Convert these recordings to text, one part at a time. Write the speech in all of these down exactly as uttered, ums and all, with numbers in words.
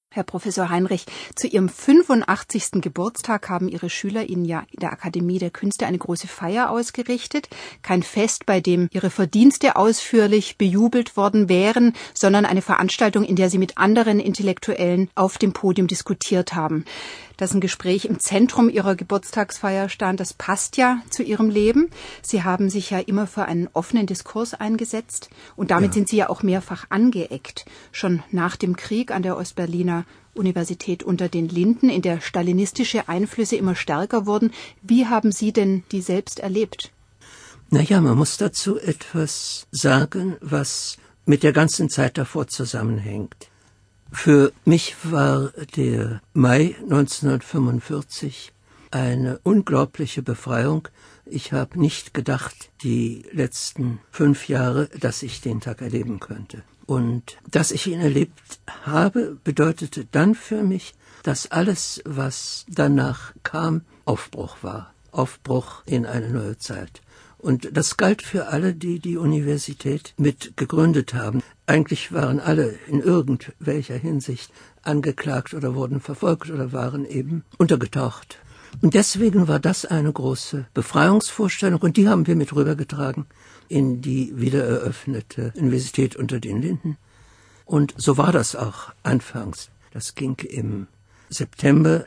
Herr Professor Heinrich, zu Ihrem fünfundachtzigsten Geburtstag haben Ihre Schüler Ihnen ja in der Akademie der Künste eine große Feier ausgerichtet. Kein Fest, bei dem Ihre Verdienste ausführlich bejubelt worden wären, sondern eine Veranstaltung, in der Sie mit anderen Intellektuellen auf dem Podium diskutiert haben. Dass ein Gespräch im Zentrum Ihrer Geburtstagsfeier stand, das passt ja zu Ihrem Leben. Sie haben sich ja immer für einen offenen Diskurs eingesetzt und damit ja. sind Sie ja auch mehrfach angeeckt. Schon nach dem Krieg an der Ostberliner Universität unter den Linden, in der stalinistische Einflüsse immer stärker wurden. Wie haben Sie denn die selbst erlebt? Naja, man muss dazu etwas sagen, was mit der ganzen Zeit davor zusammenhängt. Für mich war der Mai neunzehnhundertfünfundvierzig eine unglaubliche Befreiung. Ich habe nicht gedacht, die letzten fünf Jahre, dass ich den Tag erleben könnte. Und dass ich ihn erlebt habe, bedeutete dann für mich, dass alles, was danach kam, Aufbruch war. Aufbruch in eine neue Zeit. Und das galt für alle, die die Universität mit gegründet haben. Eigentlich waren alle in irgendwelcher Hinsicht angeklagt oder wurden verfolgt oder waren eben untergetaucht. Und deswegen war das eine große Befreiungsvorstellung und die haben wir mit rübergetragen in die wiedereröffnete Universität unter den Linden. Und so war das auch anfangs. Das ging im September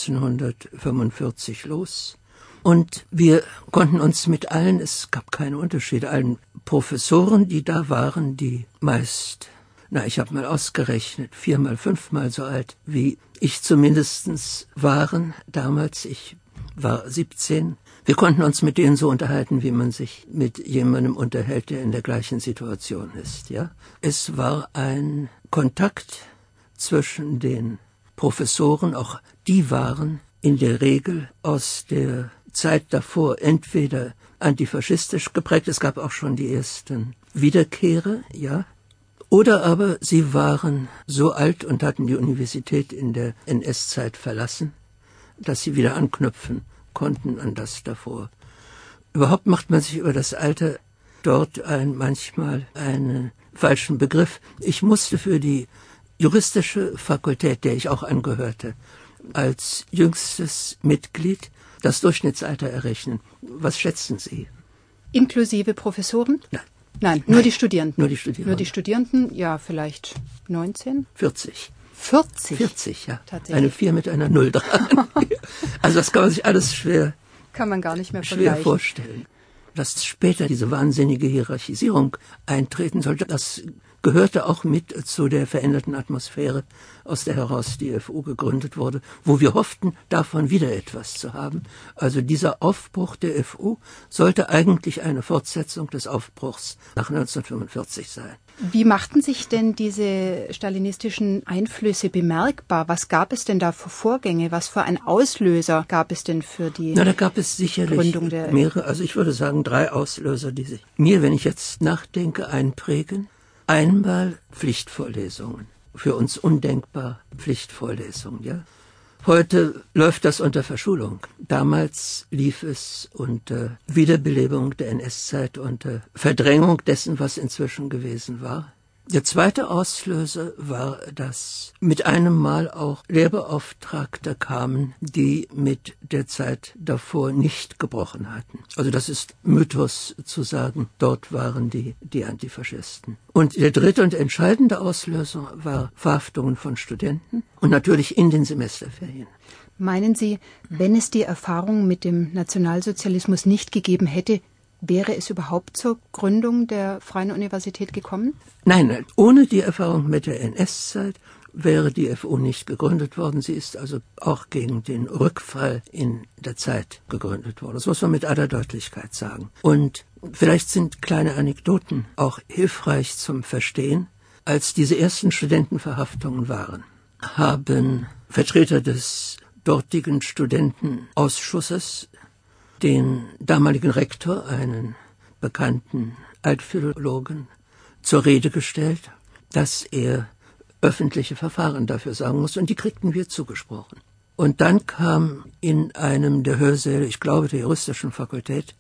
neunzehnhundertfünfundvierzig los. Und wir konnten uns mit allen, es gab keine Unterschiede, allen Professoren, die da waren, die meist, na, ich habe mal ausgerechnet, viermal, fünfmal so alt wie ich zumindestens waren damals. Ich war siebzehn. Wir konnten uns mit denen so unterhalten, wie man sich mit jemandem unterhält, der in der gleichen Situation ist, ja. Es war ein Kontakt zwischen den Professoren, auch die waren in der Regel aus der Zeit davor entweder antifaschistisch geprägt, es gab auch schon die ersten Wiederkehrer, ja, oder aber sie waren so alt und hatten die Universität in der N S-Zeit verlassen, dass sie wieder anknüpfen konnten an das davor. Überhaupt macht man sich über das Alter dort ein, manchmal einen falschen Begriff. Ich musste für die juristische Fakultät, der ich auch angehörte, als jüngstes Mitglied das Durchschnittsalter errechnen. Was schätzen Sie? Inklusive Professoren? Nein. Nein, nur Nein. die Studierenden. Nur die Studierenden. Nur die Studierenden, ja, vielleicht neunzehn? vierzig. vierzig? vierzig, ja. Tatsächlich. Eine vier mit einer Null dran. Also das kann man sich alles schwer, kann man gar nicht mehr schwer vorstellen. Dass später diese wahnsinnige Hierarchisierung eintreten sollte, das gehörte auch mit zu der veränderten Atmosphäre, aus der heraus die F U gegründet wurde, wo wir hofften, davon wieder etwas zu haben. Also dieser Aufbruch der F U sollte eigentlich eine Fortsetzung des Aufbruchs nach neunzehnhundertfünfundvierzig sein. Wie machten sich denn diese stalinistischen Einflüsse bemerkbar? Was gab es denn da für Vorgänge? Was für ein Auslöser gab es denn für die Na, da gab es sicherlich Gründung der mehrere, also ich würde sagen drei Auslöser, die sich mir, wenn ich jetzt nachdenke, einprägen. Einmal Pflichtvorlesungen, für uns undenkbar Pflichtvorlesungen, ja. Heute läuft das unter Verschulung. Damals lief es unter Wiederbelebung der N S-Zeit, unter Verdrängung dessen, was inzwischen gewesen war. Der zweite Auslöser war, dass mit einem Mal auch Lehrbeauftragte kamen, die mit der Zeit davor nicht gebrochen hatten. Also das ist Mythos zu sagen, dort waren die, die Antifaschisten. Und der dritte und entscheidende Auslöser war Verhaftungen von Studenten und natürlich in den Semesterferien. Meinen Sie, wenn es die Erfahrung mit dem Nationalsozialismus nicht gegeben hätte, wäre es überhaupt zur Gründung der Freien Universität gekommen? Nein, nein, ohne die Erfahrung mit der N S-Zeit wäre die F U nicht gegründet worden. Sie ist also auch gegen den Rückfall in der Zeit gegründet worden. Das muss man mit aller Deutlichkeit sagen. Und vielleicht sind kleine Anekdoten auch hilfreich zum Verstehen. Als diese ersten Studentenverhaftungen waren, haben Vertreter des dortigen Studentenausschusses den damaligen Rektor, einen bekannten Altphilologen, zur Rede gestellt, dass er öffentliche Verfahren dafür sagen muss, und die kriegten wir zugesprochen. Und dann kam in einem der Hörsäle, ich glaube der juristischen Fakultät,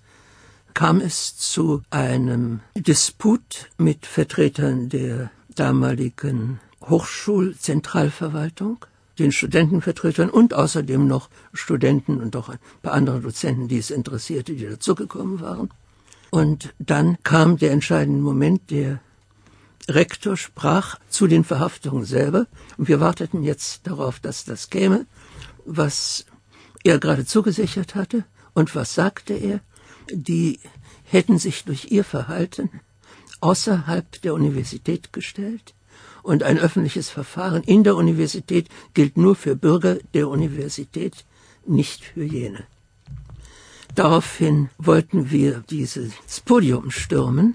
kam es zu einem Disput mit Vertretern der damaligen Hochschulzentralverwaltung, den Studentenvertretern und außerdem noch Studenten und auch ein paar andere Dozenten, die es interessierte, die dazugekommen waren. Und dann kam der entscheidende Moment, der Rektor sprach zu den Verhaftungen selber und wir warteten jetzt darauf, dass das käme, was er gerade zugesichert hatte. Und was sagte er? Die hätten sich durch ihr Verhalten außerhalb der Universität gestellt und ein öffentliches Verfahren in der Universität gilt nur für Bürger der Universität, nicht für jene. Daraufhin wollten wir dieses Podium stürmen.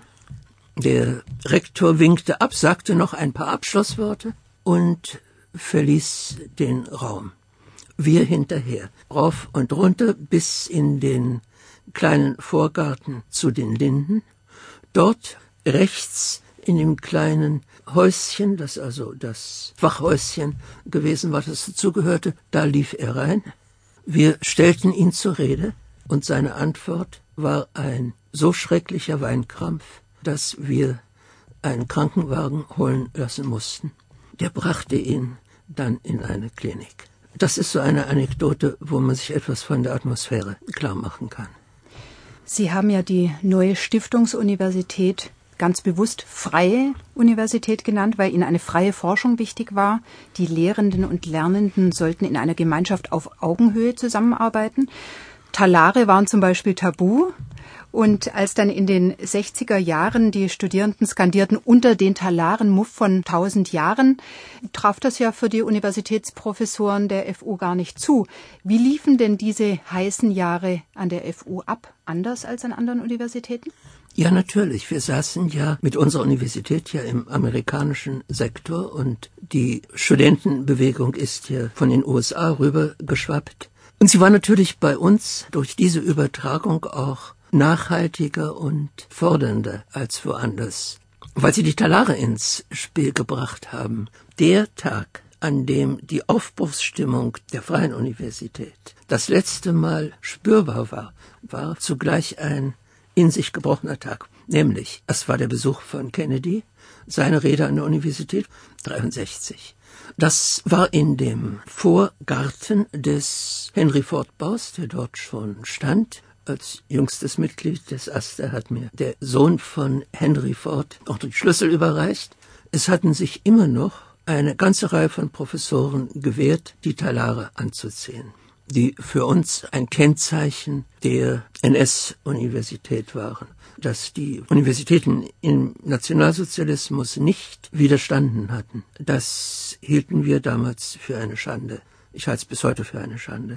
Der Rektor winkte ab, sagte noch ein paar Abschlussworte und verließ den Raum. Wir hinterher, rauf und runter bis in den kleinen Vorgarten zu den Linden. Dort rechts in dem kleinen Häuschen, das also das Wachhäuschen gewesen war, das dazugehörte, da lief er rein. Wir stellten ihn zur Rede und seine Antwort war ein so schrecklicher Weinkrampf, dass wir einen Krankenwagen holen lassen mussten. Der brachte ihn dann in eine Klinik. Das ist so eine Anekdote, wo man sich etwas von der Atmosphäre klar machen kann. Sie haben ja die neue Stiftungsuniversität ganz bewusst freie Universität genannt, weil Ihnen eine freie Forschung wichtig war. Die Lehrenden und Lernenden sollten in einer Gemeinschaft auf Augenhöhe zusammenarbeiten. Talare waren zum Beispiel tabu. Und als dann in den sechziger Jahren die Studierenden skandierten, unter den Talaren Muff von tausend Jahren, traf das ja für die Universitätsprofessoren der F U gar nicht zu. Wie liefen denn diese heißen Jahre an der F U ab? Anders als an anderen Universitäten? Ja, natürlich. Wir saßen ja mit unserer Universität ja im amerikanischen Sektor und die Studentenbewegung ist ja von den U S A rüber geschwappt. Und sie war natürlich bei uns durch diese Übertragung auch nachhaltiger und fordernder als woanders, weil sie die Talare ins Spiel gebracht haben. Der Tag, an dem die Aufbruchsstimmung der Freien Universität das letzte Mal spürbar war, war zugleich ein in sich gebrochener Tag. Nämlich, es war der Besuch von Kennedy, seine Rede an der Universität, dreiundsechzig. Das war in dem Vorgarten des Henry-Ford-Baus, der dort schon stand. Als jüngstes Mitglied des Aster hat mir der Sohn von Henry Ford auch den Schlüssel überreicht. Es hatten sich immer noch eine ganze Reihe von Professoren gewehrt, die Talare anzuziehen, die für uns ein Kennzeichen der N S-Universität waren, dass die Universitäten im Nationalsozialismus nicht widerstanden hatten. Das hielten wir damals für eine Schande. Ich halte es bis heute für eine Schande.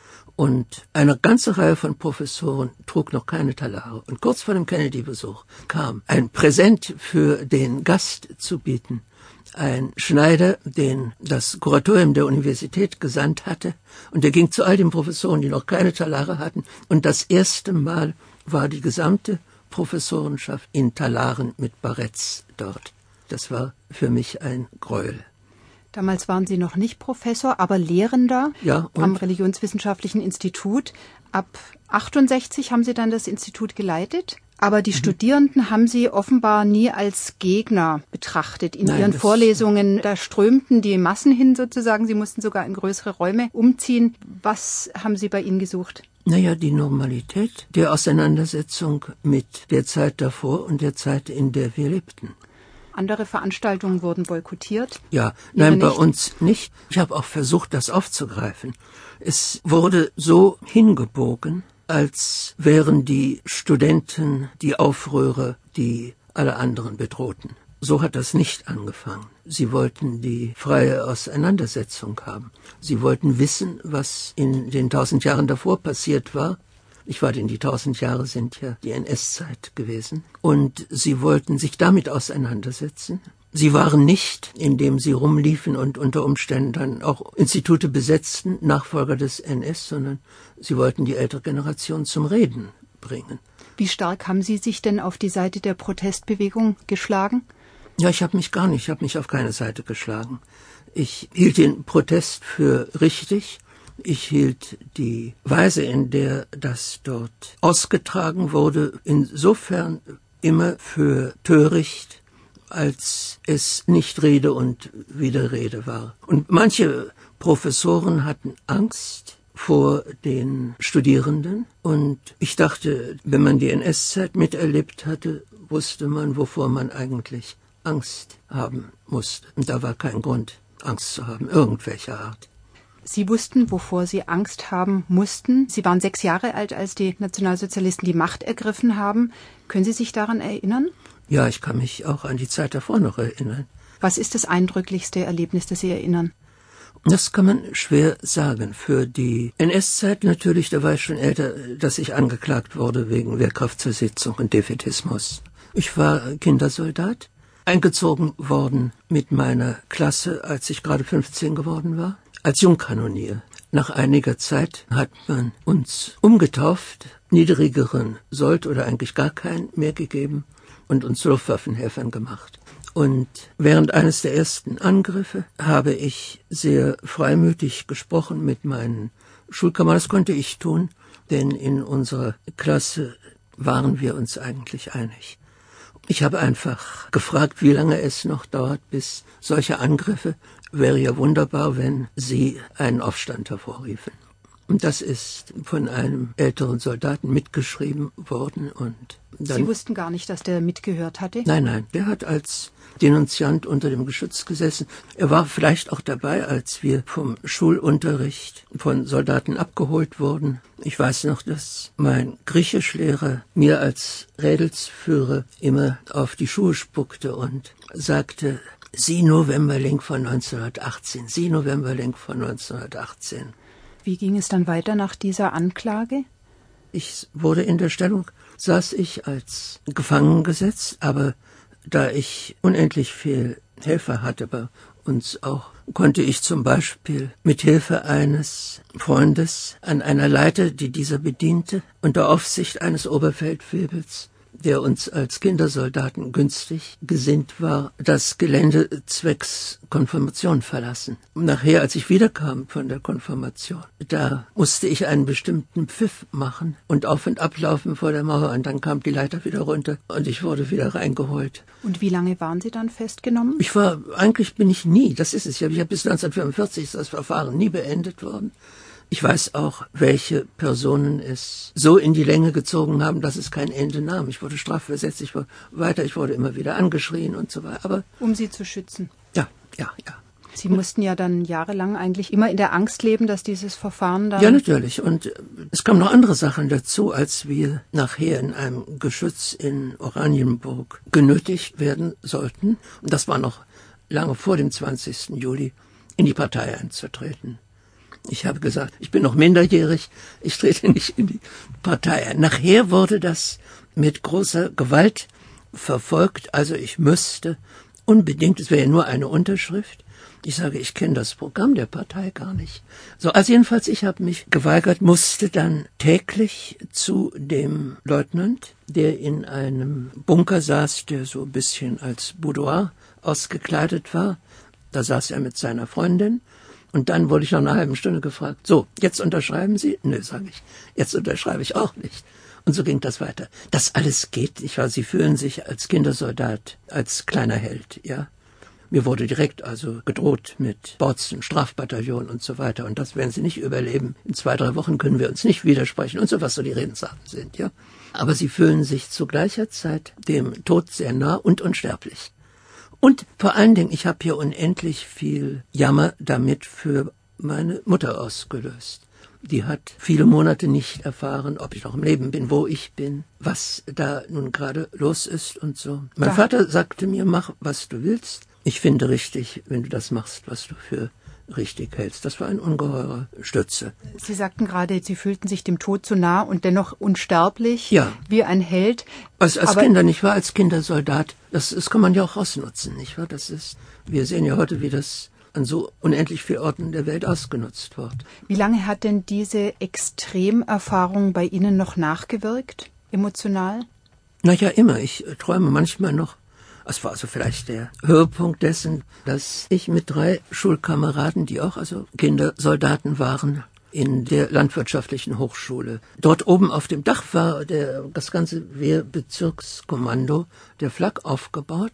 Und eine ganze Reihe von Professoren trug noch keine Talare. Und kurz vor dem Kennedy-Besuch kam ein Präsent für den Gast zu bieten. Ein Schneider, den das Kuratorium der Universität gesandt hatte. Und der ging zu all den Professoren, die noch keine Talare hatten. Und das erste Mal war die gesamte Professorenschaft in Talaren mit Baretts dort. Das war für mich ein Gräuel. Damals waren Sie noch nicht Professor, aber Lehrender ja, am Religionswissenschaftlichen Institut. Ab achtundsechzig haben Sie dann das Institut geleitet. Aber die mhm. Studierenden haben Sie offenbar nie als Gegner betrachtet. In Nein, Ihren Vorlesungen, da strömten die Massen hin sozusagen. Sie mussten sogar in größere Räume umziehen. Was haben Sie bei Ihnen gesucht? Naja, die Normalität der Auseinandersetzung mit der Zeit davor und der Zeit, in der wir lebten. Andere Veranstaltungen wurden boykottiert? Ja, nein, bei uns nicht. Ich habe auch versucht, das aufzugreifen. Es wurde so hingebogen, als wären die Studenten die Aufrührer, die alle anderen bedrohten. So hat das nicht angefangen. Sie wollten die freie Auseinandersetzung haben. Sie wollten wissen, was in den tausend Jahren davor passiert war. Ich war denn die tausend Jahre sind ja die N S-Zeit gewesen. Und sie wollten sich damit auseinandersetzen. Sie waren nicht, indem sie rumliefen und unter Umständen dann auch Institute besetzten, Nachfolger des N S, sondern sie wollten die ältere Generation zum Reden bringen. Wie stark haben Sie sich denn auf die Seite der Protestbewegung geschlagen? Ja, ich habe mich gar nicht, ich habe mich auf keine Seite geschlagen. Ich hielt den Protest für richtig. Ich hielt die Weise, in der das dort ausgetragen wurde, insofern immer für töricht, als es nicht Rede und Widerrede war. Und manche Professoren hatten Angst vor den Studierenden. Und ich dachte, wenn man die N S-Zeit miterlebt hatte, wusste man, wovor man eigentlich Angst haben musste. Und da war kein Grund, Angst zu haben, irgendwelcher Art. Sie wussten, wovor Sie Angst haben mussten. Sie waren sechs Jahre alt, als die Nationalsozialisten die Macht ergriffen haben. Können Sie sich daran erinnern? Ja, ich kann mich auch an die Zeit davor noch erinnern. Was ist das eindrücklichste Erlebnis, das Sie erinnern? Das kann man schwer sagen. Für die N S-Zeit natürlich, da war ich schon älter, dass ich angeklagt wurde wegen Wehrkraftzersetzung und Defätismus. Ich war Kindersoldat, eingezogen worden mit meiner Klasse, als ich gerade fünfzehn geworden war, als Jungkanonier. Nach einiger Zeit hat man uns umgetauft, niedrigeren Sold oder eigentlich gar keinen mehr gegeben und uns Luftwaffenhelfern gemacht. Und während eines der ersten Angriffe habe ich sehr freimütig gesprochen mit meinen Schulkameraden. Das konnte ich tun, denn in unserer Klasse waren wir uns eigentlich einig. Ich habe einfach gefragt, wie lange es noch dauert, bis solche Angriffe, wäre ja wunderbar, wenn sie einen Aufstand hervorriefen. Und das ist von einem älteren Soldaten mitgeschrieben worden. Und dann, Sie wussten gar nicht, dass der mitgehört hatte? Nein, nein, der hat als Denunziant unter dem Geschütz gesessen. Er war vielleicht auch dabei, als wir vom Schulunterricht von Soldaten abgeholt wurden. Ich weiß noch, dass mein Griechischlehrer mir als Rädelsführer immer auf die Schuhe spuckte und sagte, Sie Novemberling von neunzehnhundertachtzehn, Sie Novemberling von neunzehnhundertachtzehn. Wie ging es dann weiter nach dieser Anklage? Ich wurde in der Stellung, saß ich als gefangen gesetzt, aber da ich unendlich viel Helfer hatte bei uns auch, konnte ich zum Beispiel mit Hilfe eines Freundes an einer Leiter, die dieser bediente, unter Aufsicht eines Oberfeldwebels, der uns als Kindersoldaten günstig gesinnt war, das Gelände zwecks Konfirmation verlassen. Nachher, als ich wiederkam von der Konfirmation, da musste ich einen bestimmten Pfiff machen und auf und ablaufen vor der Mauer und dann kam die Leiter wieder runter und ich wurde wieder reingeholt. Und wie lange waren Sie dann festgenommen? Ich war, eigentlich bin ich nie, das ist es ja, ich habe bis neunzehnhundertfünfundvierzig ist das Verfahren nie beendet worden. Ich weiß auch, welche Personen es so in die Länge gezogen haben, dass es kein Ende nahm. Ich wurde strafversetzt, ich war weiter, ich wurde immer wieder angeschrien und so weiter. Aber um Sie zu schützen? Ja, ja, ja. Sie mussten ja dann jahrelang eigentlich immer in der Angst leben, dass dieses Verfahren dann... Ja, natürlich. Und es kamen noch andere Sachen dazu, als wir nachher in einem Geschütz in Oranienburg genötigt werden sollten. Und das war noch lange vor dem zwanzigsten Juli, in die Partei einzutreten. Ich habe gesagt, ich bin noch minderjährig, ich trete nicht in die Partei ein. Nachher wurde das mit großer Gewalt verfolgt, also ich müsste unbedingt, es wäre ja nur eine Unterschrift. Ich sage, ich kenne das Programm der Partei gar nicht. So, also jedenfalls, ich habe mich geweigert, musste dann täglich zu dem Leutnant, der in einem Bunker saß, der so ein bisschen als Boudoir ausgekleidet war. Da saß er mit seiner Freundin. Und dann wurde ich nach einer halben Stunde gefragt, so, jetzt unterschreiben Sie? Nö, sage ich, jetzt unterschreibe ich auch nicht. Und so ging das weiter. Das alles geht, ich weiß, Sie fühlen sich als Kindersoldat, als kleiner Held, ja. Mir wurde direkt also gedroht mit Bautzen, Strafbataillon und so weiter. Und das werden Sie nicht überleben. In zwei, drei Wochen können wir uns nicht widersprechen und so, was so die Redensarten sind, ja. Aber Sie fühlen sich zu gleicher Zeit dem Tod sehr nah und unsterblich. Und vor allen Dingen, ich habe hier unendlich viel Jammer damit für meine Mutter ausgelöst. Die hat viele Monate nicht erfahren, ob ich noch im Leben bin, wo ich bin, was da nun gerade los ist und so. Mein ja. Vater sagte mir, mach, was du willst. Ich finde richtig, wenn du das machst, was du für richtig hältst. Das war ein ungeheurer Stütze. Sie sagten gerade, Sie fühlten sich dem Tod zu nah und dennoch unsterblich, ja. wie ein Held. Als, als Kinder, nicht wahr? Als Kindersoldat, das, das kann man ja auch ausnutzen, nicht wahr? Das ist, wir sehen ja heute, wie das an so unendlich vielen Orten der Welt ausgenutzt wird. Wie lange hat denn diese Extremerfahrung bei Ihnen noch nachgewirkt, emotional? Na ja, immer. Ich träume manchmal noch. Es war also vielleicht der Höhepunkt dessen, dass ich mit drei Schulkameraden, die auch also Kindersoldaten waren, in der landwirtschaftlichen Hochschule. Dort oben auf dem Dach war der, das ganze Wehrbezirkskommando der Flak aufgebaut.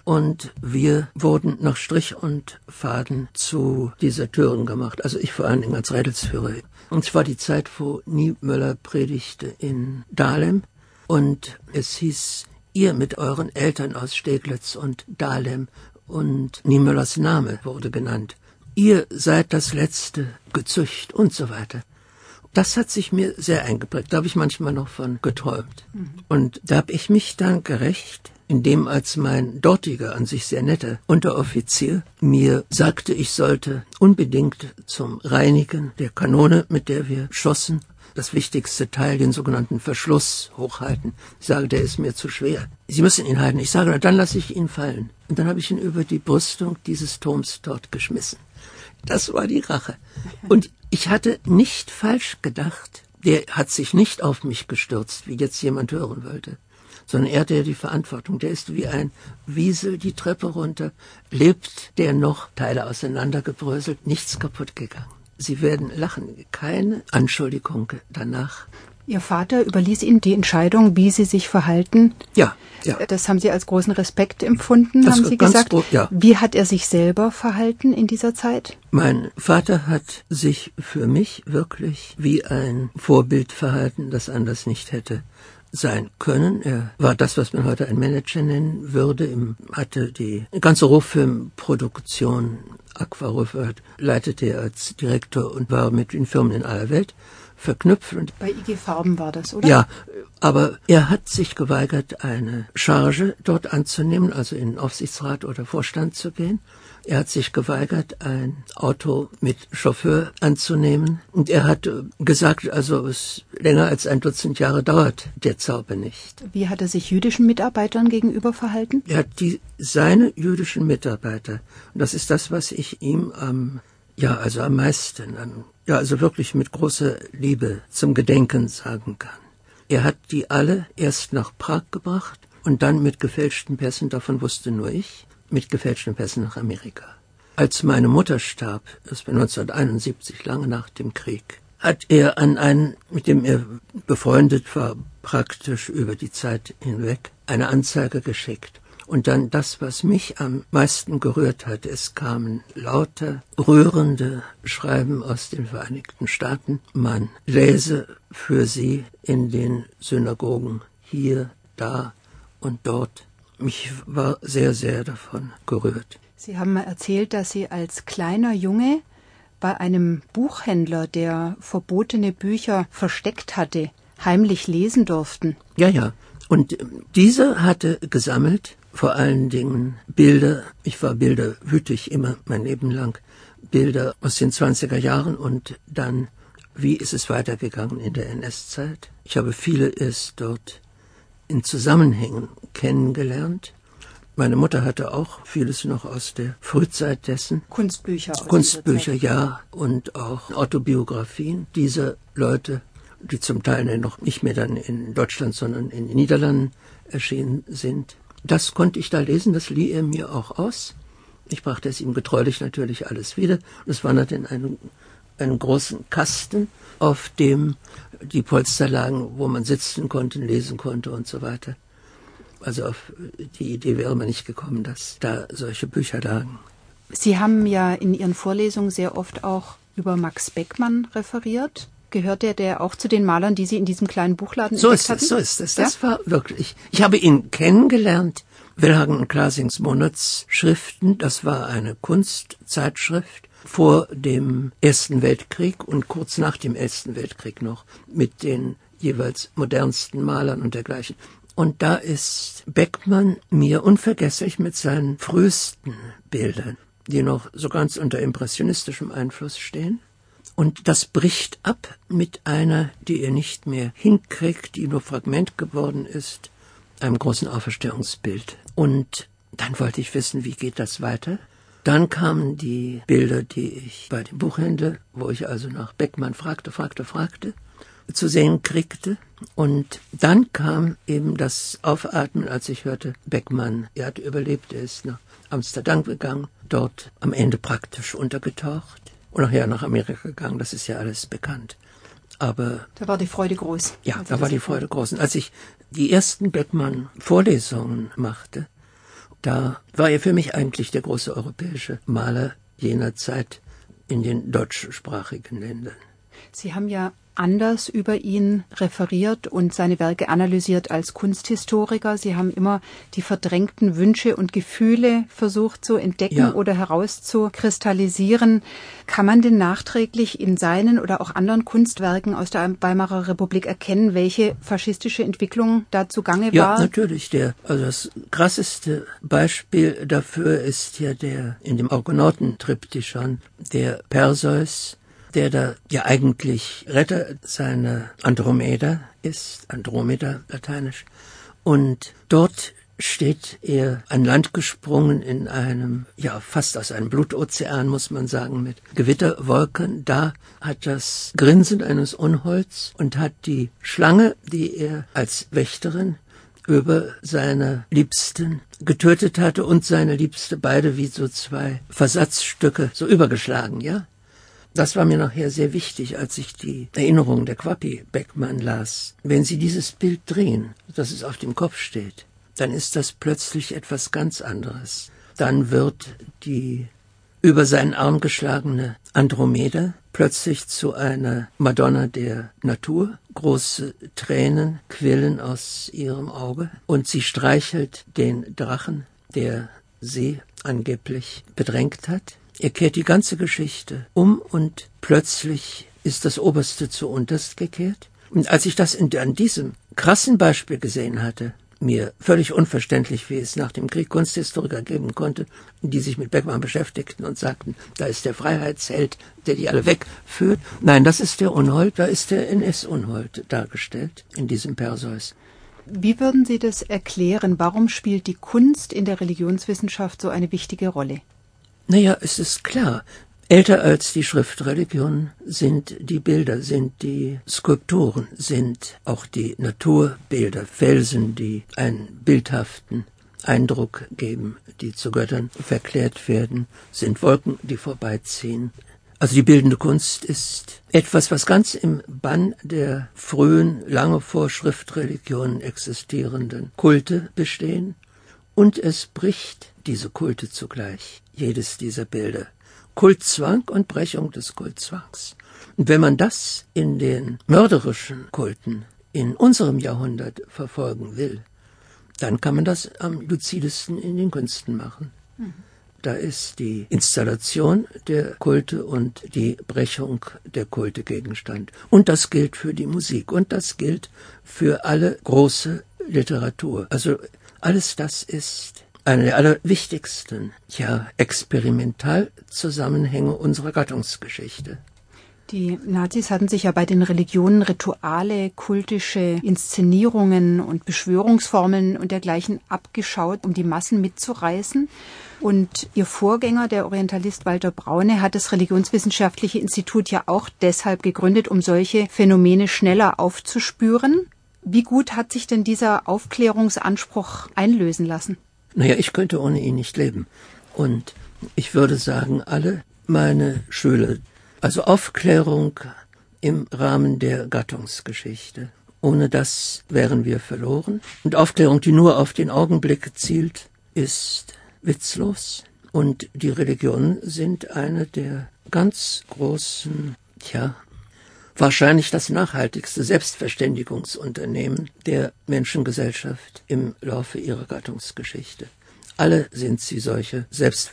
und wir wurden nach Strich und Faden zu Deserteuren gemacht. Also ich vor allen Dingen als Rädelsführer. Und es war die Zeit, wo Niemöller predigte in Dahlem und es hieß, ihr mit euren Eltern aus Steglitz und Dahlem, und Niemöllers Name wurde genannt. Ihr seid das letzte Gezücht und so weiter. Das hat sich mir sehr eingeprägt. Da habe ich manchmal noch von geträumt. Mhm. Und da habe ich mich dann gerecht, indem als mein dortiger, an sich sehr netter Unteroffizier mir sagte, ich sollte unbedingt zum Reinigen der Kanone, mit der wir schossen, das wichtigste Teil, den sogenannten Verschluss, hochhalten. Ich sage, der ist mir zu schwer. Sie müssen ihn halten. Ich sage, na, dann lasse ich ihn fallen. Und dann habe ich ihn über die Brüstung dieses Turms dort geschmissen. Das war die Rache. Und ich hatte nicht falsch gedacht. Der hat sich nicht auf mich gestürzt, wie jetzt jemand hören wollte, sondern er hatte ja die Verantwortung. Der ist wie ein Wiesel die Treppe runter, lebt der noch, Teile auseinandergebröselt, nichts kaputt gegangen. Sie werden lachen, keine Anschuldigung danach. Ihr Vater überließ Ihnen die Entscheidung, wie Sie sich verhalten? Ja, ja. Das haben Sie als großen Respekt empfunden, das haben Sie gesagt. Groß, ja. Wie hat er sich selber verhalten in dieser Zeit? Mein Vater hat sich für mich wirklich wie ein Vorbild verhalten, das anders nicht hätte sein können. Er war das, was man heute ein Manager nennen würde. Er hatte die ganze Rohfilmproduktion, Aquaröfert, leitete er als Direktor und war mit den Firmen in aller Welt verknüpft. Und bei I G Farben war das, oder? Ja, aber er hat sich geweigert, eine Charge dort anzunehmen, also in den Aufsichtsrat oder Vorstand zu gehen. Er hat sich geweigert, ein Auto mit Chauffeur anzunehmen. Und er hat gesagt, also es länger als ein Dutzend Jahre dauert der Zauber nicht. Wie hat er sich jüdischen Mitarbeitern gegenüber verhalten? Er hat die, seine jüdischen Mitarbeiter, und das ist das, was ich ihm am, ja, also am meisten, am, ja, also wirklich mit großer Liebe zum Gedenken sagen kann. Er hat die alle erst nach Prag gebracht und dann mit gefälschten Pässen, davon wusste nur ich, mit gefälschten Pässen nach Amerika. Als meine Mutter starb, das war neunzehnhunderteinundsiebzig, lange nach dem Krieg, hat er an einen, mit dem er befreundet war, praktisch über die Zeit hinweg, eine Anzeige geschickt. Und dann das, was mich am meisten gerührt hat, es kamen lauter rührende Schreiben aus den Vereinigten Staaten. Man lese für sie in den Synagogen hier, da und dort. Mich war sehr, sehr davon gerührt. Sie haben mal erzählt, dass Sie als kleiner Junge bei einem Buchhändler, der verbotene Bücher versteckt hatte, heimlich lesen durften. Ja, ja. Und dieser hatte gesammelt, vor allen Dingen Bilder, ich war bilderwütig immer mein Leben lang, Bilder aus den zwanziger Jahren und dann, wie ist es weitergegangen in der N S-Zeit. Ich habe vieles dort in Zusammenhängen kennengelernt. Meine Mutter hatte auch vieles noch aus der Frühzeit dessen. Kunstbücher. Aus Kunstbücher, ja, und auch Autobiografien dieser Leute, die zum Teil noch nicht mehr dann in Deutschland, sondern in den Niederlanden erschienen sind. Das konnte ich da lesen, das lieh er mir auch aus. Ich brachte es ihm getreulich natürlich alles wieder. Und es wanderte in einen, einen großen Kasten, auf dem die Polster lagen, wo man sitzen konnte, lesen konnte und so weiter. Also auf die Idee wäre man nicht gekommen, dass da solche Bücher lagen. Sie haben ja in Ihren Vorlesungen sehr oft auch über Max Beckmann referiert. Gehört der, der auch zu den Malern, die Sie in diesem kleinen Buchladen so entdeckt hatten? So ist es, so ist es. Das ja? war wirklich, ich habe ihn kennengelernt, Willhagen und Klasings Monatsschriften, das war eine Kunstzeitschrift vor dem Ersten Weltkrieg und kurz nach dem Ersten Weltkrieg noch mit den jeweils modernsten Malern und dergleichen. Und da ist Beckmann mir unvergesslich mit seinen frühesten Bildern, die noch so ganz unter impressionistischem Einfluss stehen. Und das bricht ab mit einer, die er nicht mehr hinkriegt, die nur Fragment geworden ist, einem großen Auferstehungsbild. Und dann wollte ich wissen, wie geht das weiter? Dann kamen die Bilder, die ich bei dem Buchhändler, wo ich also nach Beckmann fragte, fragte, fragte, zu sehen kriegte. Und dann kam eben das Aufatmen, als ich hörte, Beckmann, er hat überlebt, er ist nach Amsterdam gegangen, dort am Ende praktisch untergetaucht. Und nachher nach Amerika gegangen, das ist ja alles bekannt. Aber da war die Freude groß. Ja, da war die Freude groß. Und als ich die ersten Beckmann-Vorlesungen machte, Da war er für mich eigentlich der große europäische Maler jener Zeit in den deutschsprachigen Ländern. Sie haben ja anders über ihn referiert und seine Werke analysiert als Kunsthistoriker. Sie haben immer die verdrängten Wünsche und Gefühle versucht zu entdecken ja. oder herauszukristallisieren. Kann man denn nachträglich in seinen oder auch anderen Kunstwerken aus der Weimarer Republik erkennen, welche faschistische Entwicklung da zugange ja, war? Ja, natürlich. Der, also das krasseste Beispiel dafür ist ja der in dem Argonautentriptychon, der Perseus, der da ja eigentlich Retter seiner Andromeda ist, Andromeda lateinisch, und dort steht er an Land gesprungen in einem, ja fast aus einem Blutozean, muss man sagen, mit Gewitterwolken. Da hat das Grinsen eines Unholds und hat die Schlange, die er als Wächterin über seine Liebsten getötet hatte und seine Liebste, beide wie so zwei Versatzstücke so übergeschlagen, ja. Das war mir nachher sehr wichtig, als ich die Erinnerungen der Quappi Beckmann las. Wenn Sie dieses Bild drehen, dass es auf dem Kopf steht, dann ist das plötzlich etwas ganz anderes. Dann wird die über seinen Arm geschlagene Andromeda plötzlich zu einer Madonna der Natur. Große Tränen quillen aus ihrem Auge und sie streichelt den Drachen, der sie angeblich bedrängt hat. Er kehrt die ganze Geschichte um und plötzlich ist das Oberste zu Unterst gekehrt. Und als ich das in, an diesem krassen Beispiel gesehen hatte, mir völlig unverständlich, wie es nach dem Krieg Kunsthistoriker geben konnte, die sich mit Beckmann beschäftigten und sagten, da ist der Freiheitsheld, der die alle wegführt. Nein, das ist der Unhold, da ist der N S-Unhold dargestellt in diesem Perseus. Wie würden Sie das erklären? Warum spielt die Kunst in der Religionswissenschaft so eine wichtige Rolle? Naja, es ist klar. Älter als die Schriftreligion sind die Bilder, sind die Skulpturen, sind auch die Naturbilder, Felsen, die einen bildhaften Eindruck geben, die zu Göttern verklärt werden, sind Wolken, die vorbeiziehen. Also die bildende Kunst ist etwas, was ganz im Bann der frühen, lange vor Schriftreligion existierenden Kulte bestehen, und es bricht diese Kulte zugleich, jedes dieser Bilder. Kultzwang und Brechung des Kultzwangs. Und wenn man das in den mörderischen Kulten in unserem Jahrhundert verfolgen will, dann kann man das am luzidesten in den Künsten machen. Mhm. Da ist die Installation der Kulte und die Brechung der Kulte Gegenstand. Und das gilt für die Musik und das gilt für alle große Literatur. Also alles das ist eine der allerwichtigsten, ja, Experimentalzusammenhänge unserer Gattungsgeschichte. Die Nazis hatten sich ja bei den Religionen Rituale, kultische Inszenierungen und Beschwörungsformeln und dergleichen abgeschaut, um die Massen mitzureißen. Und ihr Vorgänger, der Orientalist Walter Braune, hat das Religionswissenschaftliche Institut ja auch deshalb gegründet, um solche Phänomene schneller aufzuspüren. Wie gut hat sich denn dieser Aufklärungsanspruch einlösen lassen? Naja, ich könnte ohne ihn nicht leben. Und ich würde sagen, alle meine Schüler, also Aufklärung im Rahmen der Gattungsgeschichte. Ohne das wären wir verloren. Und Aufklärung, die nur auf den Augenblick zielt, ist witzlos. Und die Religionen sind eine der ganz großen, tja, wahrscheinlich das nachhaltigste Selbstverständigungsunternehmen der Menschengesellschaft im Laufe ihrer Gattungsgeschichte. Alle sind sie solche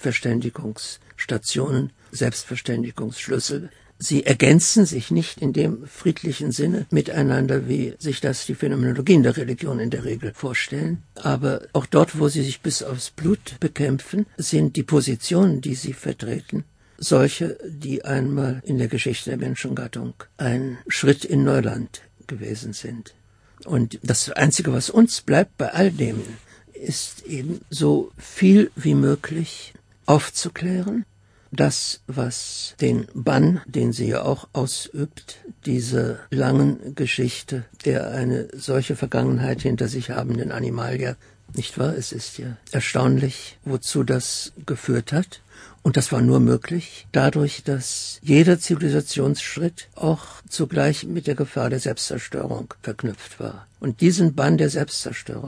Selbstverständigungsstationen, Selbstverständigungsschlüssel. Sie ergänzen sich nicht in dem friedlichen Sinne miteinander, wie sich das die Phänomenologien der Religion in der Regel vorstellen. Aber auch dort, wo sie sich bis aufs Blut bekämpfen, sind die Positionen, die sie vertreten, solche, die einmal in der Geschichte der Menschengattung ein Schritt in Neuland gewesen sind. Und das Einzige, was uns bleibt bei all dem, ist eben so viel wie möglich aufzuklären. Das, was den Bann, den sie ja auch ausübt, diese langen Geschichte der eine solche Vergangenheit hinter sich habenden Animalia, nicht wahr? Es ist ja erstaunlich, wozu das geführt hat. Und das war nur möglich dadurch, dass jeder Zivilisationsschritt auch zugleich mit der Gefahr der Selbstzerstörung verknüpft war. Und diesen Bann der Selbstzerstörung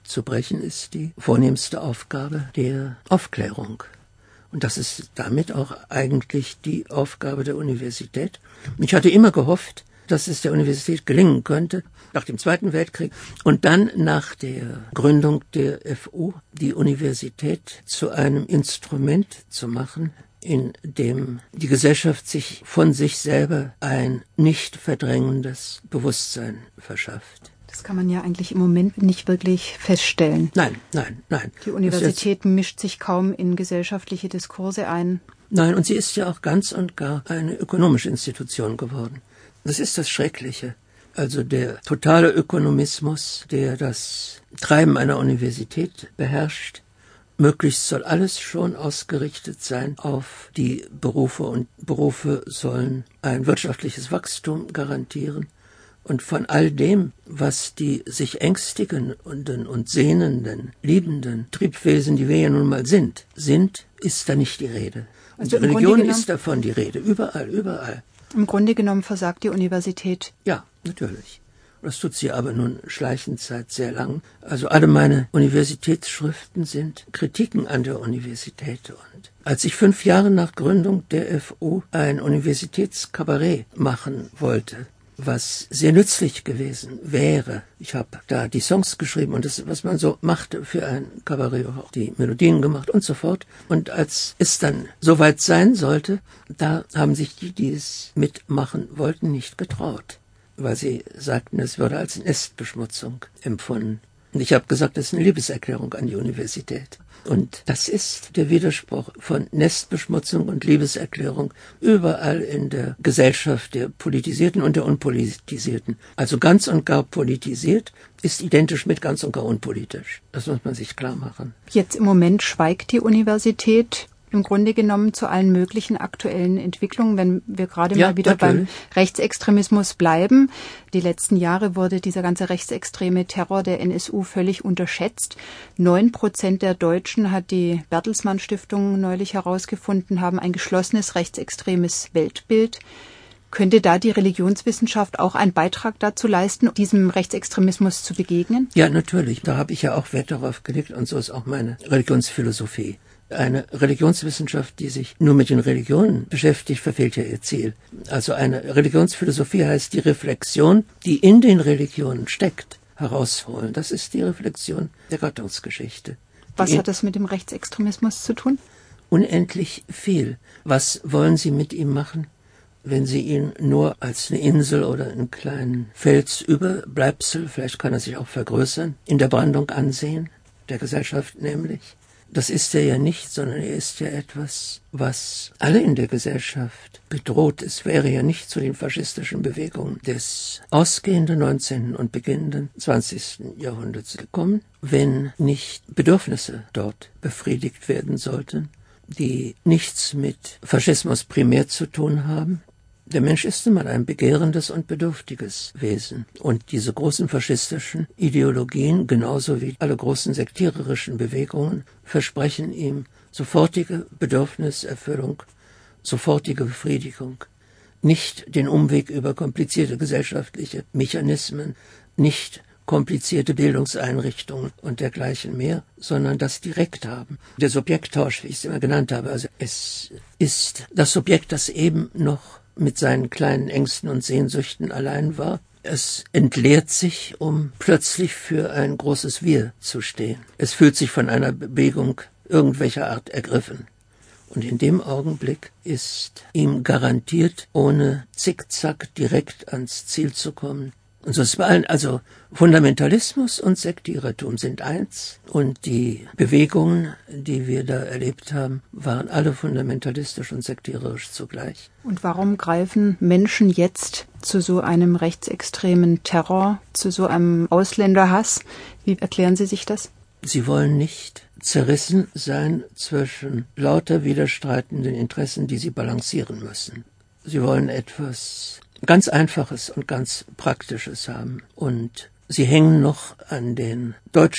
zu brechen, ist die vornehmste Aufgabe der Aufklärung. Und das ist damit auch eigentlich die Aufgabe der Universität. Ich hatte immer gehofft, dass es der Universität gelingen könnte, nach dem Zweiten Weltkrieg und dann nach der Gründung der F U die Universität zu einem Instrument zu machen, in dem die Gesellschaft sich von sich selber ein nicht verdrängendes Bewusstsein verschafft. Das kann man ja eigentlich im Moment nicht wirklich feststellen. Nein, nein, nein. Die Universität mischt sich kaum in gesellschaftliche Diskurse ein. Nein, und sie ist ja auch ganz und gar eine ökonomische Institution geworden. Das ist das Schreckliche. Also der totale Ökonomismus, der das Treiben einer Universität beherrscht. Möglichst soll alles schon ausgerichtet sein auf die Berufe, und Berufe sollen ein wirtschaftliches Wachstum garantieren. Und von all dem, was die sich ängstigenden und sehnenden, liebenden Triebwesen, die wir ja nun mal sind, sind, ist da nicht die Rede. Und also die Religion ist davon die Rede, überall, überall. Im Grunde genommen versagt die Universität. Ja, natürlich. Das tut sie aber nun schleichend seit sehr lang. Also alle meine Universitätsschriften sind Kritiken an der Universität. Und als ich fünf Jahre nach Gründung der F U ein Universitätskabarett machen wollte, was sehr nützlich gewesen wäre. Ich habe da die Songs geschrieben und das, was man so machte für ein Kabarett, auch die Melodien gemacht und so fort. Und als es dann soweit sein sollte, da haben sich die, die es mitmachen wollten, nicht getraut, weil sie sagten, es würde als Nestbeschmutzung empfunden. Und ich habe gesagt, das ist eine Liebeserklärung an die Universität. Und das ist der Widerspruch von Nestbeschmutzung und Liebeserklärung überall in der Gesellschaft der Politisierten und der Unpolitisierten. Also ganz und gar politisiert ist identisch mit ganz und gar unpolitisch. Das muss man sich klar machen. Jetzt im Moment schweigt die Universität im Grunde genommen zu allen möglichen aktuellen Entwicklungen, wenn wir gerade ja, mal wieder natürlich. beim Rechtsextremismus bleiben. Die letzten Jahre wurde dieser ganze rechtsextreme Terror der N S U völlig unterschätzt. Neun Prozent der Deutschen, hat die Bertelsmann Stiftung neulich herausgefunden, haben ein geschlossenes rechtsextremes Weltbild. Könnte da die Religionswissenschaft auch einen Beitrag dazu leisten, diesem Rechtsextremismus zu begegnen? Ja, natürlich. Da habe ich ja auch Wert darauf gelegt und so ist auch meine Religionsphilosophie. Eine Religionswissenschaft, die sich nur mit den Religionen beschäftigt, verfehlt ja ihr Ziel. Also eine Religionsphilosophie heißt die Reflexion, die in den Religionen steckt, herausholen. Das ist die Reflexion der Gattungsgeschichte. Was hat das mit dem Rechtsextremismus zu tun? Unendlich viel. Was wollen Sie mit ihm machen, wenn Sie ihn nur als eine Insel oder einen kleinen Felsüberbleibsel, vielleicht kann er sich auch vergrößern, in der Brandung ansehen, der Gesellschaft nämlich? Das ist er ja nicht, sondern er ist ja etwas, was alle in der Gesellschaft bedroht. Es wäre ja nicht zu den faschistischen Bewegungen des ausgehenden neunzehnten und beginnenden zwanzigsten Jahrhunderts gekommen, wenn nicht Bedürfnisse dort befriedigt werden sollten, die nichts mit Faschismus primär zu tun haben. Der Mensch ist immer ein begehrendes und bedürftiges Wesen. Und diese großen faschistischen Ideologien, genauso wie alle großen sektiererischen Bewegungen, versprechen ihm sofortige Bedürfniserfüllung, sofortige Befriedigung. Nicht den Umweg über komplizierte gesellschaftliche Mechanismen, nicht komplizierte Bildungseinrichtungen und dergleichen mehr, sondern das direkt haben. Der Subjekttausch, wie ich es immer genannt habe, also es ist das Subjekt, das eben noch mit seinen kleinen Ängsten und Sehnsüchten allein war. Es entleert sich, um plötzlich für ein großes Wir zu stehen. Es fühlt sich von einer Bewegung irgendwelcher Art ergriffen. Und in dem Augenblick ist ihm garantiert, ohne Zickzack direkt ans Ziel zu kommen. Und so ist bei allen, also Fundamentalismus und Sektierertum sind eins und die Bewegungen, die wir da erlebt haben, waren alle fundamentalistisch und sektiererisch zugleich. Und warum greifen Menschen jetzt zu so einem rechtsextremen Terror, zu so einem Ausländerhass? Wie erklären Sie sich das? Sie wollen nicht zerrissen sein zwischen lauter widerstreitenden Interessen, die sie balancieren müssen. Sie wollen etwas ganz Einfaches und ganz Praktisches haben. Und sie hängen noch an den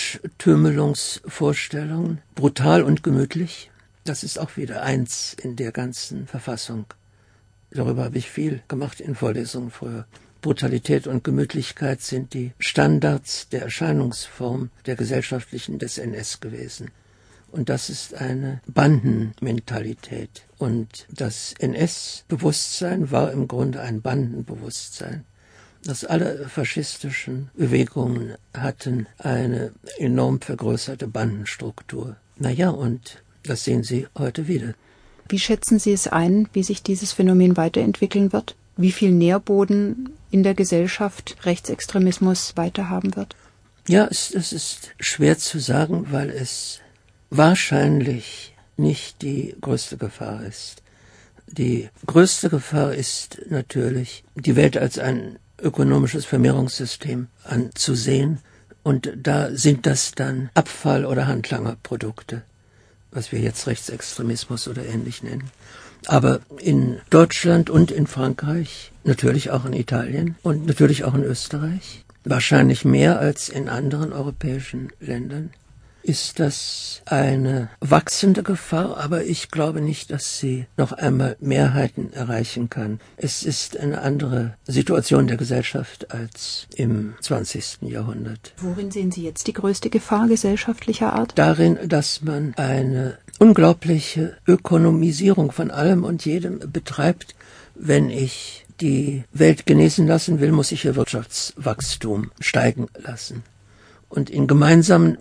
Deutschtümelungsvorstellungen, brutal und gemütlich. Das ist auch wieder eins in der ganzen Verfassung. Darüber habe ich viel gemacht in Vorlesungen früher. Brutalität und Gemütlichkeit sind die Standards der Erscheinungsform der gesellschaftlichen des N S gewesen. Und das ist eine Bandenmentalität. Und das N S-Bewusstsein war im Grunde ein Bandenbewusstsein. Dass alle faschistischen Bewegungen hatten eine enorm vergrößerte Bandenstruktur. Naja, und das sehen Sie heute wieder. Wie schätzen Sie es ein, wie sich dieses Phänomen weiterentwickeln wird? Wie viel Nährboden in der Gesellschaft Rechtsextremismus weiterhaben wird? Ja, es, es ist schwer zu sagen, weil es wahrscheinlich nicht die größte Gefahr ist. Die größte Gefahr ist natürlich, die Welt als ein ökonomisches Vermehrungssystem anzusehen. Und da sind das dann Abfall- oder Handlangerprodukte, was wir jetzt Rechtsextremismus oder ähnlich nennen. Aber in Deutschland und in Frankreich, natürlich auch in Italien und natürlich auch in Österreich, wahrscheinlich mehr als in anderen europäischen Ländern, ist das eine wachsende Gefahr, aber ich glaube nicht, dass sie noch einmal Mehrheiten erreichen kann. Es ist eine andere Situation der Gesellschaft als im zwanzigsten Jahrhundert. Worin sehen Sie jetzt die größte Gefahr gesellschaftlicher Art? Darin, dass man eine unglaubliche Ökonomisierung von allem und jedem betreibt. Wenn ich die Welt genesen lassen will, muss ich ihr Wirtschaftswachstum steigen lassen. Und in gemeinsamen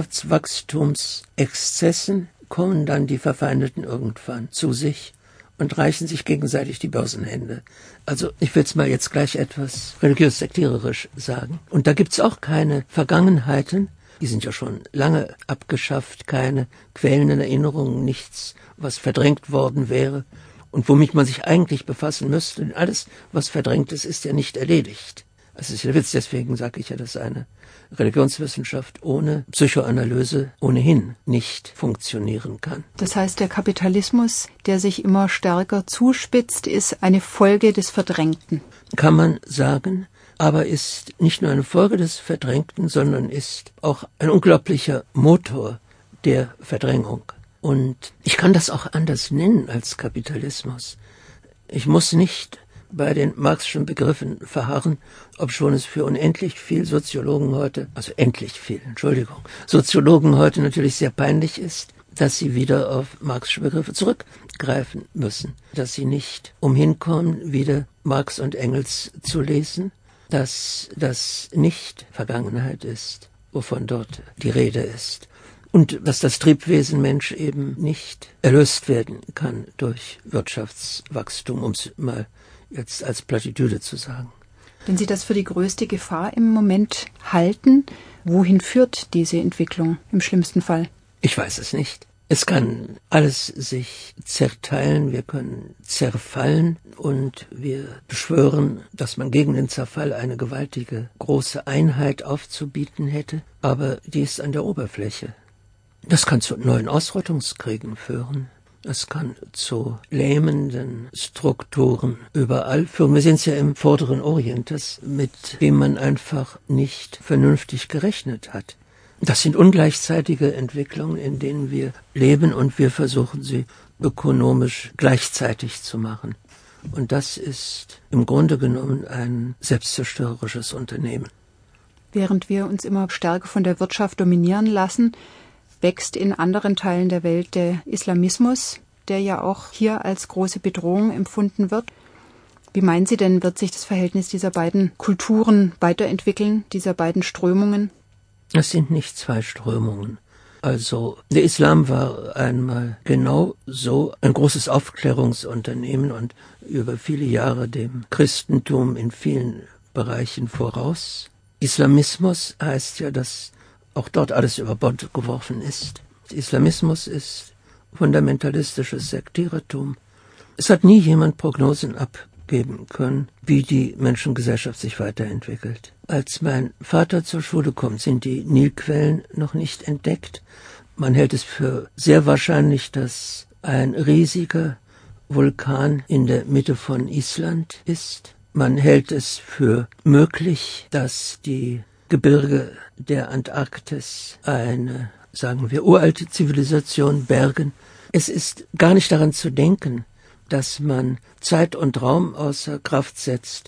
Wirtschaftswachstumsexzessen kommen dann die Verfeindeten irgendwann zu sich und reichen sich gegenseitig die Börsenhände. Also ich will es mal jetzt gleich etwas religiös-sektiererisch sagen. Und da gibt's auch keine Vergangenheiten, die sind ja schon lange abgeschafft, keine quälenden Erinnerungen, nichts, was verdrängt worden wäre und womit man sich eigentlich befassen müsste. Denn alles, was verdrängt ist, ist ja nicht erledigt. Das ist der Witz, deswegen sage ich ja, dass eine Religionswissenschaft ohne Psychoanalyse ohnehin nicht funktionieren kann. Das heißt, der Kapitalismus, der sich immer stärker zuspitzt, ist eine Folge des Verdrängten. Kann man sagen, aber ist nicht nur eine Folge des Verdrängten, sondern ist auch ein unglaublicher Motor der Verdrängung. Und ich kann das auch anders nennen als Kapitalismus. Ich muss nicht bei den Marxischen Begriffen verharren, obschon es für unendlich viel Soziologen heute, also endlich viel, Entschuldigung, Soziologen heute natürlich sehr peinlich ist, dass sie wieder auf Marxische Begriffe zurückgreifen müssen, dass sie nicht umhinkommen, wieder Marx und Engels zu lesen, dass das nicht Vergangenheit ist, wovon dort die Rede ist. Und dass das Triebwesen Mensch eben nicht erlöst werden kann durch Wirtschaftswachstum, um es mal jetzt als Plattitüde zu sagen. Wenn Sie das für die größte Gefahr im Moment halten, wohin führt diese Entwicklung im schlimmsten Fall? Ich weiß es nicht. Es kann alles sich zerteilen, wir können zerfallen und wir beschwören, dass man gegen den Zerfall eine gewaltige, große Einheit aufzubieten hätte, aber die ist an der Oberfläche. Das kann zu neuen Ausrottungskriegen führen. Es kann zu lähmenden Strukturen überall führen. Wir sehen es ja im Vorderen Orient, das, mit dem man einfach nicht vernünftig gerechnet hat. Das sind ungleichzeitige Entwicklungen, in denen wir leben und wir versuchen sie ökonomisch gleichzeitig zu machen. Und das ist im Grunde genommen ein selbstzerstörerisches Unternehmen. Während wir uns immer stärker von der Wirtschaft dominieren lassen, wächst in anderen Teilen der Welt der Islamismus, der ja auch hier als große Bedrohung empfunden wird. Wie meinen Sie denn, wird sich das Verhältnis dieser beiden Kulturen weiterentwickeln, dieser beiden Strömungen? Es sind nicht zwei Strömungen. Also der Islam war einmal genau so ein großes Aufklärungsunternehmen und über viele Jahre dem Christentum in vielen Bereichen voraus. Islamismus heißt ja, dass auch dort alles über Bord geworfen ist. Islamismus ist fundamentalistisches Sektierertum. Es hat nie jemand Prognosen abgeben können, wie die Menschengesellschaft sich weiterentwickelt. Als mein Vater zur Schule kommt, sind die Nilquellen noch nicht entdeckt. Man hält es für sehr wahrscheinlich, dass ein riesiger Vulkan in der Mitte von Island ist. Man hält es für möglich, dass die Gebirge der Antarktis eine, sagen wir, uralte Zivilisation bergen. Es ist gar nicht daran zu denken, dass man Zeit und Raum außer Kraft setzt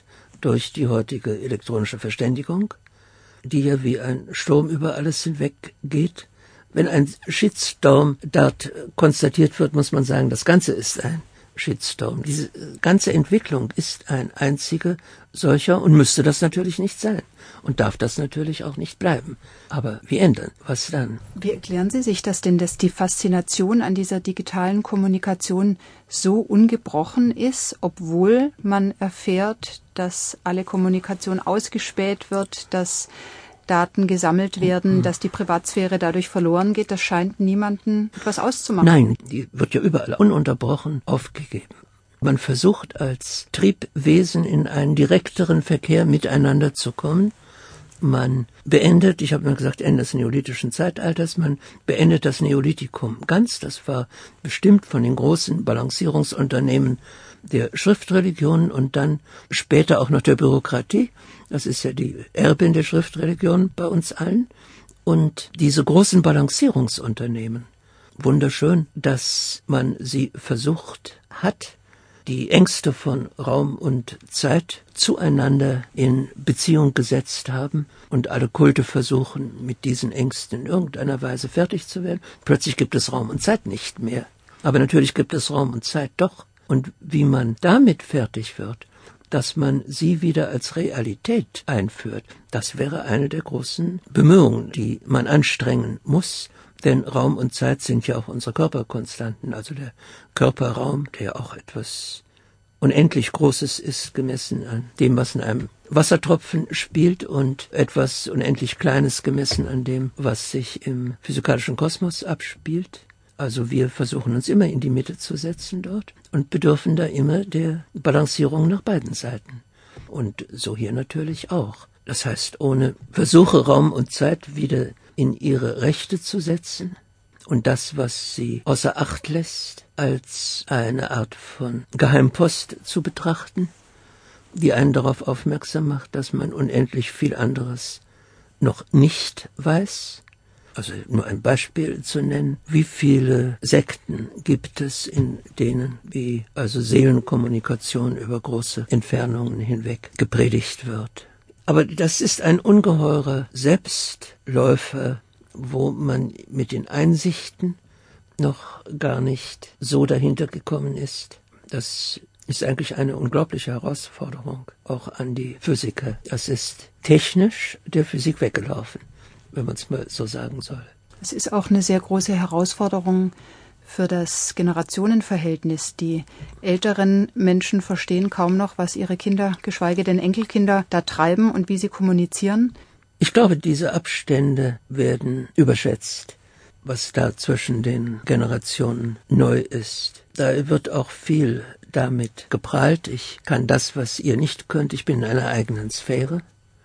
durch die heutige elektronische Verständigung, die ja wie ein Sturm über alles hinweg geht. Wenn ein Shitstorm dort konstatiert wird, muss man sagen, das Ganze ist ein Shitstorm. Diese ganze Entwicklung ist ein einziger solcher und müsste das natürlich nicht sein und darf das natürlich auch nicht bleiben. Aber wie ändern? Was dann? Wie erklären Sie sich das denn, dass die Faszination an dieser digitalen Kommunikation so ungebrochen ist, obwohl man erfährt, dass alle Kommunikation ausgespäht wird, dass Daten gesammelt werden, dass die Privatsphäre dadurch verloren geht? Das scheint niemanden etwas auszumachen. Nein, die wird ja überall ununterbrochen aufgegeben. Man versucht als Triebwesen in einen direkteren Verkehr miteinander zu kommen. Man beendet, ich habe mal gesagt, Ende des neolithischen Zeitalters, man beendet das Neolithikum ganz. Das war bestimmt von den großen Balancierungsunternehmen der Schriftreligion und dann später auch noch der Bürokratie. Das ist ja die Erbin der Schriftreligion bei uns allen. Und diese großen Balancierungsunternehmen, wunderschön, dass man sie versucht hat, die Ängste von Raum und Zeit zueinander in Beziehung gesetzt haben und alle Kulte versuchen, mit diesen Ängsten in irgendeiner Weise fertig zu werden. Plötzlich gibt es Raum und Zeit nicht mehr. Aber natürlich gibt es Raum und Zeit doch. Und wie man damit fertig wird, dass man sie wieder als Realität einführt, das wäre eine der großen Bemühungen, die man anstrengen muss. Denn Raum und Zeit sind ja auch unsere Körperkonstanten, also der Körperraum, der auch etwas unendlich Großes ist, gemessen an dem, was in einem Wassertropfen spielt, und etwas unendlich Kleines gemessen an dem, was sich im physikalischen Kosmos abspielt. Also wir versuchen uns immer in die Mitte zu setzen dort und bedürfen da immer der Balancierung nach beiden Seiten. Und so hier natürlich auch. Das heißt, ohne Versuche, Raum und Zeit wieder in ihre Rechte zu setzen und das, was sie außer Acht lässt, als eine Art von Geheimpost zu betrachten, die einen darauf aufmerksam macht, dass man unendlich viel anderes noch nicht weiß. Also nur ein Beispiel zu nennen, wie viele Sekten gibt es, in denen wie also Seelenkommunikation über große Entfernungen hinweg gepredigt wird. Aber das ist ein ungeheurer Selbstläufer, wo man mit den Einsichten noch gar nicht so dahinter gekommen ist. Das ist eigentlich eine unglaubliche Herausforderung, auch an die Physiker. Das ist technisch der Physik weggelaufen, wenn man es mal so sagen soll. Es ist auch eine sehr große Herausforderung für das Generationenverhältnis. Die älteren Menschen verstehen kaum noch, was ihre Kinder, geschweige denn Enkelkinder, da treiben und wie sie kommunizieren. Ich glaube, diese Abstände werden überschätzt, was da zwischen den Generationen neu ist. Da wird auch viel damit geprahlt. Ich kann das, was ihr nicht könnt. Ich bin in einer eigenen Sphäre.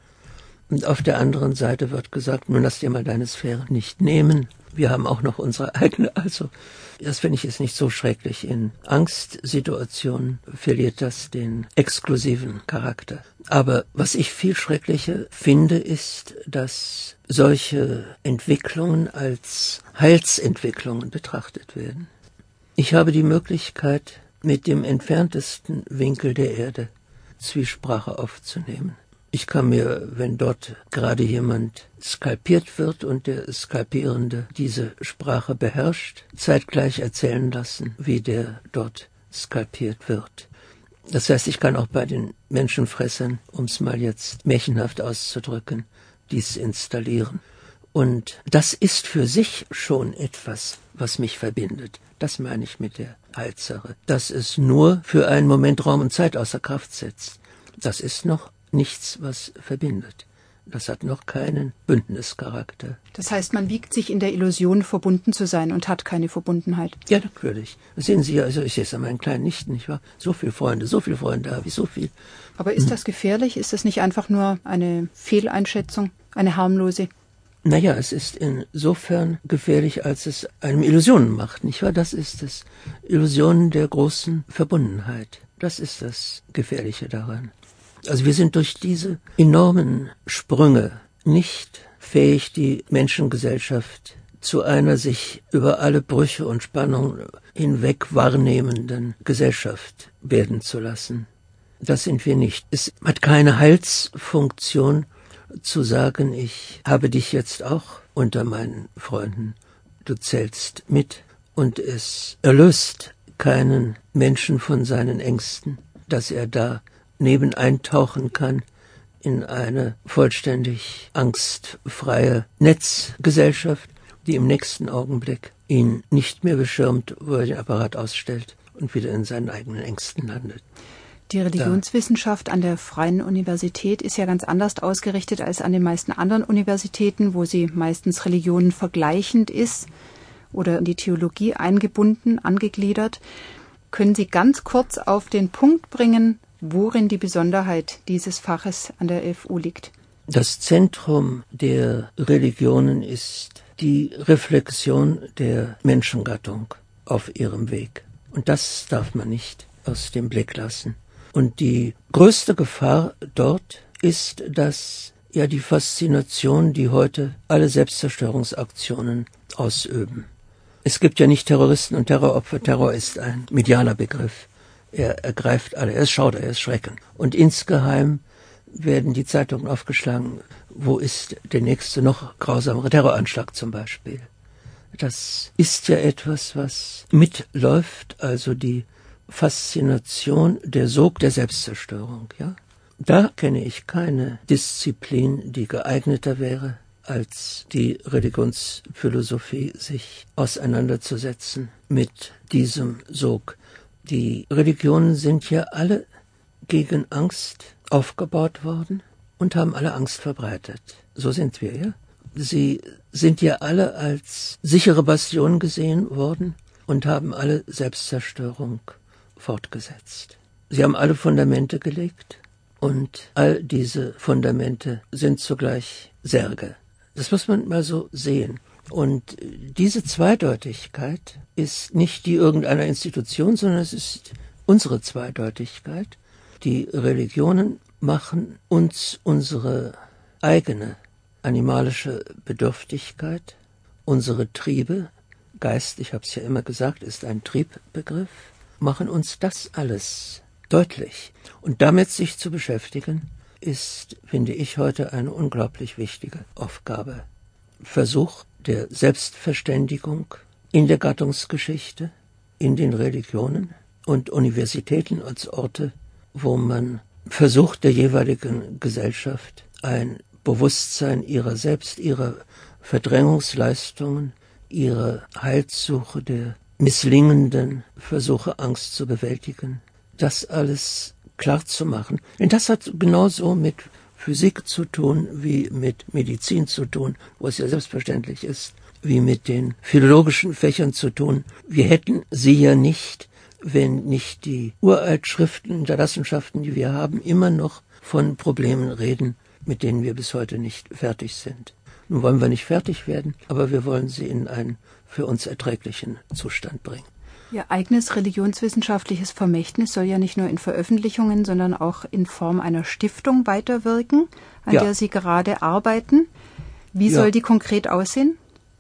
Und auf der anderen Seite wird gesagt, nun lass dir mal deine Sphäre nicht nehmen. Wir haben auch noch unsere eigene. Also das finde ich jetzt nicht so schrecklich. In Angstsituationen verliert das den exklusiven Charakter. Aber was ich viel schrecklicher finde, ist, dass solche Entwicklungen als Heilsentwicklungen betrachtet werden. Ich habe die Möglichkeit, mit dem entferntesten Winkel der Erde Zwiesprache aufzunehmen. Ich kann mir, wenn dort gerade jemand skalpiert wird und der Skalpierende diese Sprache beherrscht, zeitgleich erzählen lassen, wie der dort skalpiert wird. Das heißt, ich kann auch bei den Menschenfressern, um es mal jetzt märchenhaft auszudrücken, dies installieren. Und das ist für sich schon etwas, was mich verbindet. Das meine ich mit der Heilsache. Dass es nur für einen Moment Raum und Zeit außer Kraft setzt. Das ist noch nichts, was verbindet. Das hat noch keinen Bündnischarakter. Das heißt, man wiegt sich in der Illusion, verbunden zu sein und hat keine Verbundenheit. Ja, natürlich. Das sehen Sie ja, also ich sehe es an meinen kleinen Nichten, nicht wahr? So viele Freunde, so viele Freunde habe ich, so viel. Aber ist das gefährlich? Ist das nicht einfach nur eine Fehleinschätzung, eine harmlose? Naja, es ist insofern gefährlich, als es einem Illusionen macht, nicht wahr? Das ist es. Illusionen der großen Verbundenheit. Das ist das Gefährliche daran. Also wir sind durch diese enormen Sprünge nicht fähig, die Menschengesellschaft zu einer sich über alle Brüche und Spannungen hinweg wahrnehmenden Gesellschaft werden zu lassen. Das sind wir nicht. Es hat keine Heilsfunktion zu sagen, ich habe dich jetzt auch unter meinen Freunden. Du zählst mit und es erlöst keinen Menschen von seinen Ängsten, dass er da neben eintauchen kann in eine vollständig angstfreie Netzgesellschaft, die im nächsten Augenblick ihn nicht mehr beschirmt, wo er den Apparat ausstellt und wieder in seinen eigenen Ängsten landet. Die Religionswissenschaft an der Freien Universität ist ja ganz anders ausgerichtet als an den meisten anderen Universitäten, wo sie meistens Religionen vergleichend ist oder in die Theologie eingebunden, angegliedert. Können Sie ganz kurz auf den Punkt bringen, worin die Besonderheit dieses Faches an der F U liegt? Das Zentrum der Religionen ist die Reflexion der Menschengattung auf ihrem Weg. Und das darf man nicht aus dem Blick lassen. Und die größte Gefahr dort ist, dass ja die Faszination, die heute alle Selbstzerstörungsaktionen ausüben. Es gibt ja nicht Terroristen und Terroropfer. Terror ist ein medialer Begriff. Er ergreift alle, er ist Schauder, er ist Schrecken. Und insgeheim werden die Zeitungen aufgeschlagen, wo ist der nächste noch grausamere Terroranschlag zum Beispiel. Das ist ja etwas, was mitläuft, also die Faszination, der Sog der Selbstzerstörung. Ja? Da kenne ich keine Disziplin, die geeigneter wäre, als die Religionsphilosophie, sich auseinanderzusetzen mit diesem Sog. Die Religionen sind ja alle gegen Angst aufgebaut worden und haben alle Angst verbreitet. So sind wir, ja. Sie sind ja alle als sichere Bastion gesehen worden und haben alle Selbstzerstörung fortgesetzt. Sie haben alle Fundamente gelegt und all diese Fundamente sind zugleich Särge. Das muss man mal so sehen. Und diese Zweideutigkeit ist nicht die irgendeiner Institution, sondern es ist unsere Zweideutigkeit. Die Religionen machen uns unsere eigene animalische Bedürftigkeit, unsere Triebe, Geist, ich habe es ja immer gesagt, ist ein Triebbegriff, machen uns das alles deutlich. Und damit sich zu beschäftigen, ist, finde ich, heute eine unglaublich wichtige Aufgabe. Versuch der Selbstverständigung in der Gattungsgeschichte, in den Religionen und Universitäten als Orte, wo man versucht, der jeweiligen Gesellschaft ein Bewusstsein ihrer selbst, ihrer Verdrängungsleistungen, ihrer Heilssuche, der misslingenden Versuche, Angst zu bewältigen, das alles klar zu machen. Denn das hat genauso mit Physik zu tun, wie mit Medizin zu tun, wo es ja selbstverständlich ist, wie mit den philologischen Fächern zu tun. Wir hätten sie ja nicht, wenn nicht die Uraltschriften der Wissenschaften, die wir haben, immer noch von Problemen reden, mit denen wir bis heute nicht fertig sind. Nun wollen wir nicht fertig werden, aber wir wollen sie in einen für uns erträglichen Zustand bringen. Ihr eigenes religionswissenschaftliches Vermächtnis soll ja nicht nur in Veröffentlichungen, sondern auch in Form einer Stiftung weiterwirken, an ja. der Sie gerade arbeiten. Wie ja. soll die konkret aussehen?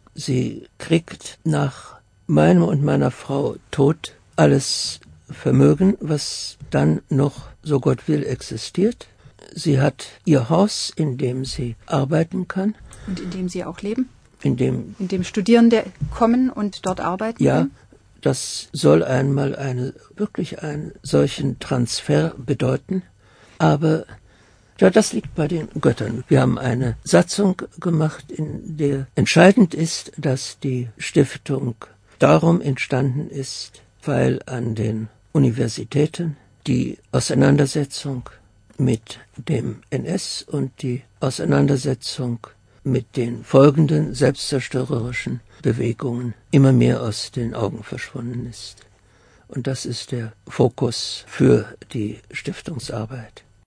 Sie kriegt nach meinem und meiner Frau Tod alles Vermögen, was dann noch, so Gott will, existiert. Sie hat ihr Haus, in dem sie arbeiten kann. Und in dem Sie auch leben? In dem, in dem Studierende kommen und dort arbeiten? Ja. Können? Das soll einmal eine, wirklich einen solchen Transfer bedeuten. Aber ja, das liegt bei den Göttern. Wir haben eine Satzung gemacht, in der entscheidend ist, dass die Stiftung darum entstanden ist, weil an den Universitäten die Auseinandersetzung mit dem N S und die Auseinandersetzung mit den folgenden selbstzerstörerischen Bewegungen immer mehr aus den Augen verschwunden ist. Und das ist der Fokus für die Stiftungsarbeit.